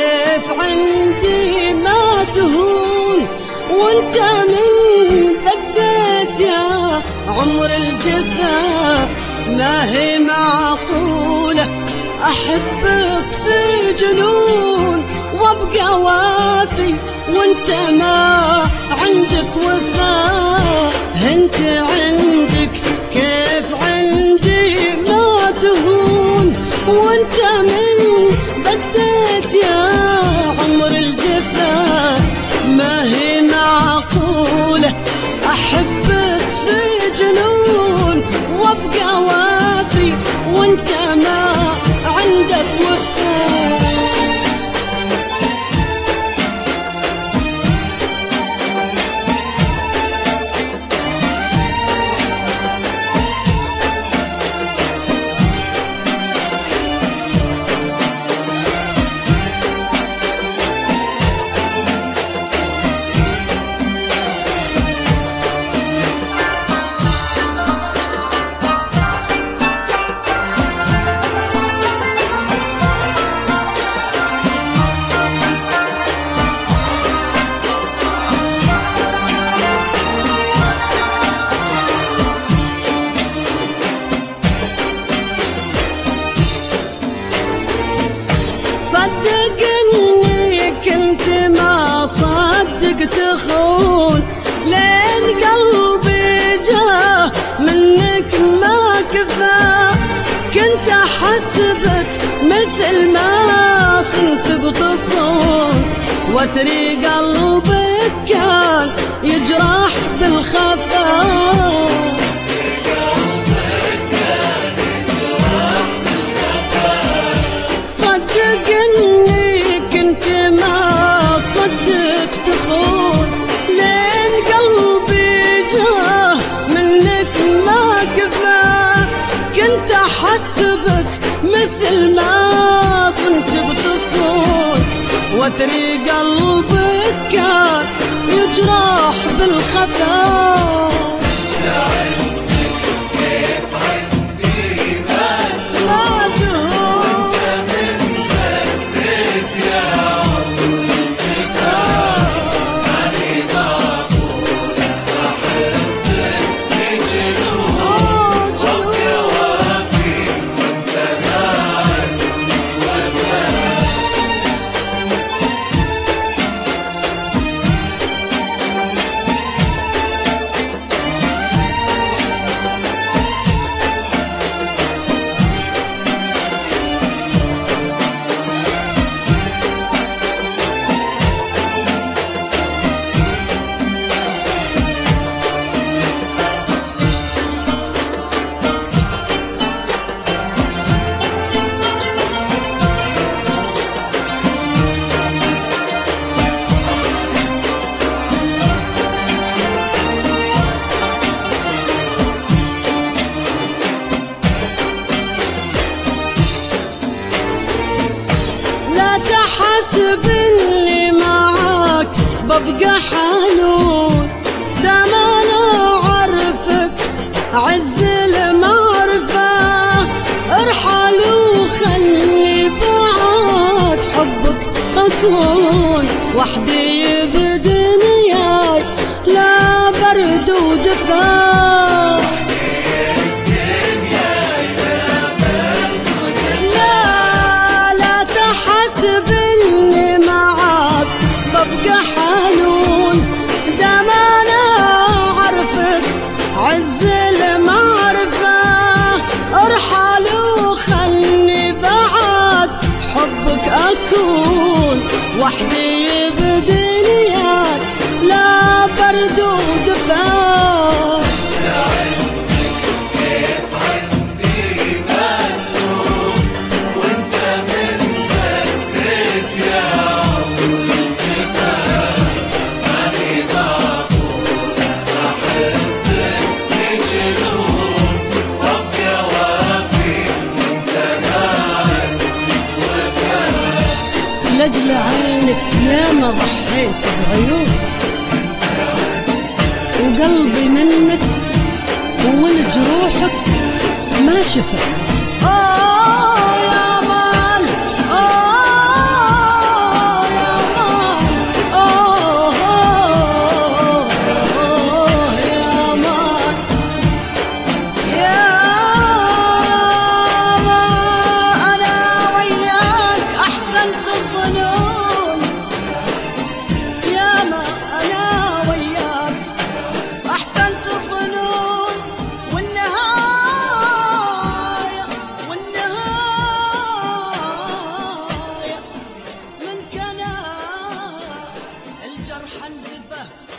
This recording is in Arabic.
كيف عندي ما تهون وانت من بديت يا عمر الجفا. ما هي معقولة أحبك في جنون وابقى وافي وانت ما عندك وفاء. انت عندك كيف عندي ما تهون وانت من بديت يا عمر الجفا. ما هي معقولة أحبك في جنون وابقى وافي وانت ما عندك وفاء. صدقني كنت ما صدقت تخون لين قلبي جاه منك ما كفى. كنت احسبك مثل ما صنت بتصون وثري قلبك كان يجرح بالخفا. صدقني كنت ما صدقت تخون لين قلبي جاه منك ما كفى. كنت احسبك مثل ما صنت بتصون وثري قلبك كان يجرح بالخفا. تحسب اني معاك ببقى حنون دام انا عرفك عز المعرفة. ارحل وخلني بعد حبك اكون وحدي بدنياي لا برد ودفا. ببقى حنون دام انا عرفك عز المعرفة. ارحل وخلني بعد حبك اكون وحدي بدنياك لا برد ودفا. لأجل عينك ياما ضحيت بعيون وقلبي منك والجروحك ما شفت. يا مال الفهم